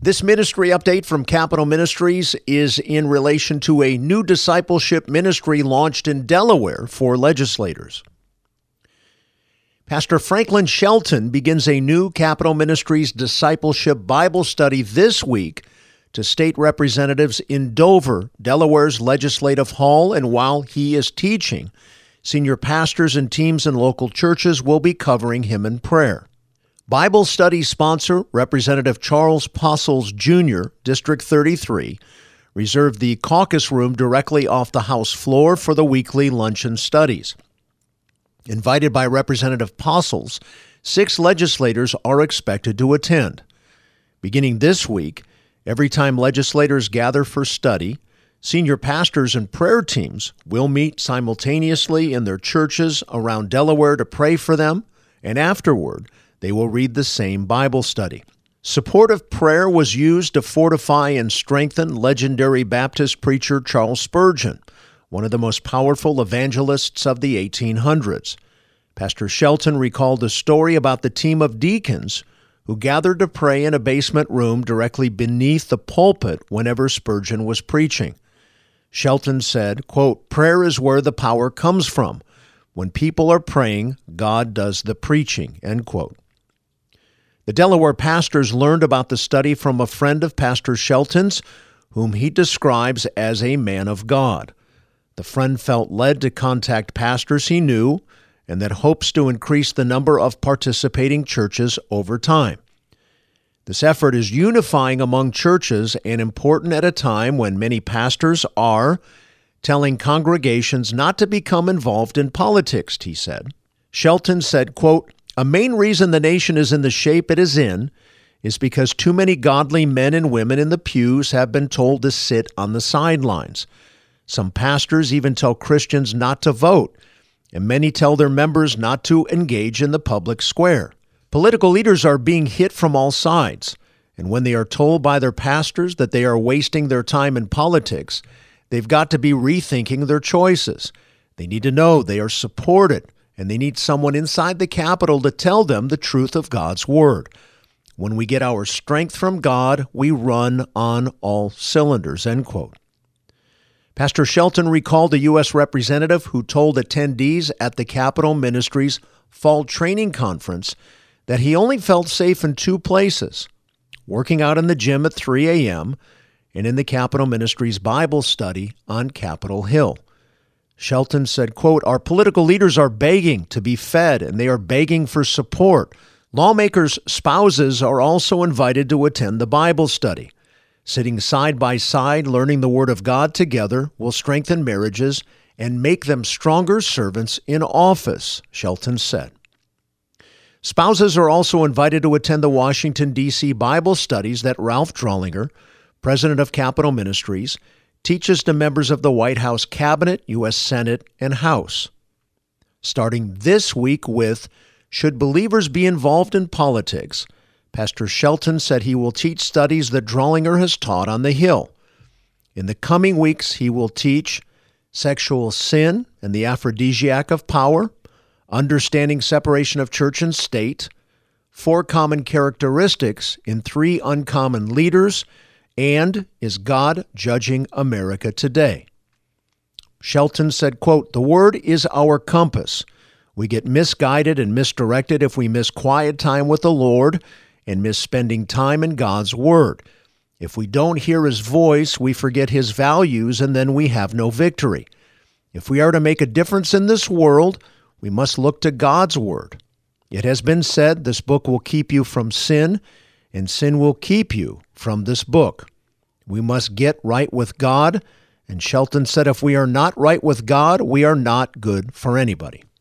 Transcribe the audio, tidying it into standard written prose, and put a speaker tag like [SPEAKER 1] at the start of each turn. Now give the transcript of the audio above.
[SPEAKER 1] This ministry update from Capital Ministries is in relation to a new discipleship ministry launched in Delaware for legislators. Pastor Franklin Shelton begins a new Capital Ministries discipleship Bible study this week to state representatives in Dover, Delaware's Legislative Hall, and while he is teaching, senior pastors and teams in local churches will be covering him in prayer. Bible study sponsor, Representative Charles Possells Jr., District 33, reserved the caucus room directly off the House floor for the weekly luncheon studies. Invited by Representative Possells, 6 legislators are expected to attend. Beginning this week, every time legislators gather for study, senior pastors and prayer teams will meet simultaneously in their churches around Delaware to pray for them, and afterward, they will read the same Bible study. Supportive prayer was used to fortify and strengthen legendary Baptist preacher Charles Spurgeon, one of the most powerful evangelists of the 1800s. Pastor Shelton recalled a story about the team of deacons who gathered to pray in a basement room directly beneath the pulpit whenever Spurgeon was preaching. Shelton said, quote, "Prayer is where the power comes from. When people are praying, God does the preaching," end quote. The Delaware pastors learned about the study from a friend of Pastor Shelton's, whom he describes as a man of God. The friend felt led to contact pastors he knew and that hopes to increase the number of participating churches over time. This effort is unifying among churches and important at a time when many pastors are telling congregations not to become involved in politics, he said. Shelton said, quote, "A main reason the nation is in the shape it is in is because too many godly men and women in the pews have been told to sit on the sidelines. Some pastors even tell Christians not to vote, and many tell their members not to engage in the public square. Political leaders are being hit from all sides, and when they are told by their pastors that they are wasting their time in politics, they've got to be rethinking their choices. They need to know they are supported, and they need someone inside the Capitol to tell them the truth of God's Word. When we get our strength from God, we run on all cylinders," end quote. Pastor Shelton recalled a U.S. representative who told attendees at the Capital Ministries Fall Training Conference that he only felt safe in 2 places, working out in the gym at 3 a.m. and in the Capital Ministries Bible study on Capitol Hill. Shelton said, quote, "Our political leaders are begging to be fed, and they are begging for support. Lawmakers' spouses are also invited to attend the Bible study. Sitting side by side, learning the Word of God together will strengthen marriages and make them stronger servants in office," Shelton said. Spouses are also invited to attend the Washington, D.C. Bible studies that Ralph Drollinger, president of Capital Ministries, teaches to members of the White House Cabinet, U.S. Senate, and House. Starting this week with "Should Believers Be Involved in Politics?" Pastor Shelton said he will teach studies that Drollinger has taught on the Hill. In the coming weeks, he will teach sexual sin and the aphrodisiac of power, understanding separation of church and state, 4 common characteristics in 3 uncommon leaders, and is God judging America today? Shelton said, quote, "The Word is our compass. We get misguided and misdirected if we miss quiet time with the Lord and miss spending time in God's Word. If we don't hear His voice, we forget His values, and then we have no victory. If we are to make a difference in this world, we must look to God's Word. It has been said, this book will keep you from sin, and sin will keep you from this book. We must get right with God," and Shelton said if we are not right with God, we are not good for anybody.